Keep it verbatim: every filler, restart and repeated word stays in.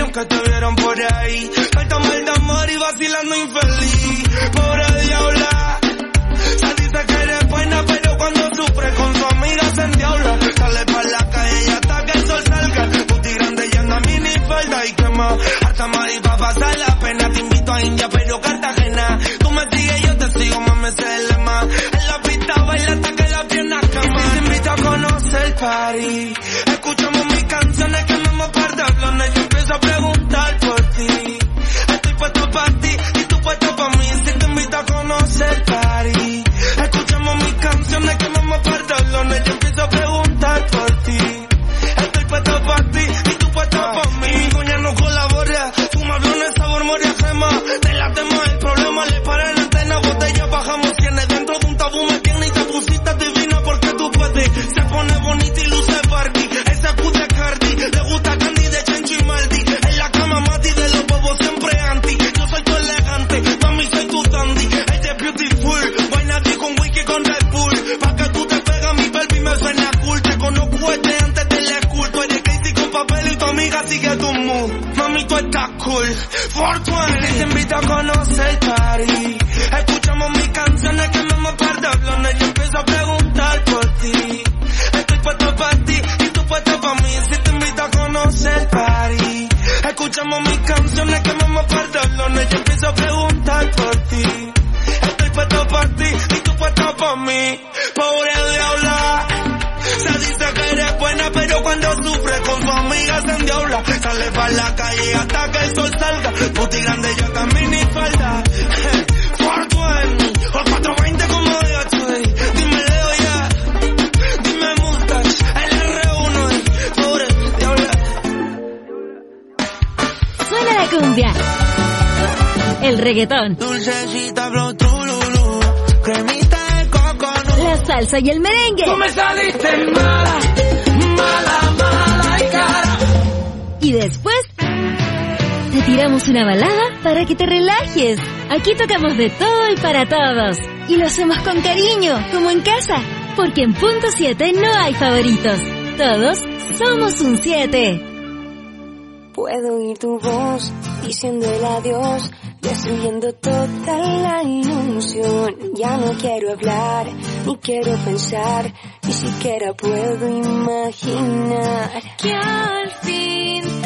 que te vieron por ahí. Falta mal de amor y vacilando infeliz. Pobre diabla, se dice que eres buena, pero cuando sufre con su amiga se endiabla. Sale pa' la calle y hasta que el sol salga. Puti grande y anda mini falda y quema. Hasta más y pa' pasar la pena. Te invito a India, pero Cartagena. Tú me sigues, yo te sigo, mami, ese es el lema. En la pista baila hasta que las piernas queman. Y si te invito a conocer el party, escuchamos mis canciones, quemamos par de blones. Yo empiezo a preguntar por ti. Estoy puesto pa' ti y tú puesto pa' mí. Si te invito a conocer el party, escuchamos mis canciones, quemamos par de blones. Yo empiezo a preguntar por ti. Estoy puesto pa' ti y tú puesto pa' mí. Mi coña no colabora, fuma blones sabor moria gema. Te la tema el problema, le para la antena, botella bajamos cienes. Dentro de un tabú me tiene y te pusiste divina porque tú puedes. Se pone bonita y luce Barbie. Esa puta Cardi, le gusta Candy de Chencho y Maldi. En la cama Mati de los bobos siempre anti. Yo soy tu elegante, mami soy tu dandy. Ella es beautiful, vaina así con whisky con Red Bull. Pa' que tú te pegas mi baby me suena cool. Te conozco desde antes del school. Tú eres Casey con papel y tu amiga sigue tu mood. Mami tú estás cool, cuatro veinte. Te invito a conocer el party. Escuchamos mis canciones, quemamos par de blones. Yo empiezo a preguntar por ti. Estoy puesto pa' ti y tú puesto pa' mí. Si te invito a conocer el party, escuchamos mis canciones, quemamos par de blones. Yo empiezo a preguntar por ti. Estoy puesto pa' ti y tú puesto pa' mí. Pobre diabla, se dice que eres buena, pero cuando sufre con su amiga se endiabla. Sale pa' la calle hasta que el sol salga. Puti grande yo también ni falta. cuatro veinte o cuatro veinte como de H D. Dime Leo ya, dime Mustache, el R uno. Pobre diabla. Suena la cumbia, el reggaetón, dulcecita flow trululú, cremita de coco, la salsa y el merengue. Tú me saliste mala, mala, mala y cara. Y después te tiramos una balada para que te relajes. Aquí tocamos de todo y para todos. Y lo hacemos con cariño, como en casa. Porque en Punto siete no hay favoritos. Todos somos un siete. Puedo oír tu voz diciendo el adiós, destruyendo toda la ilusión. Ya no quiero hablar, ni quiero pensar, ni siquiera puedo imaginar que al fin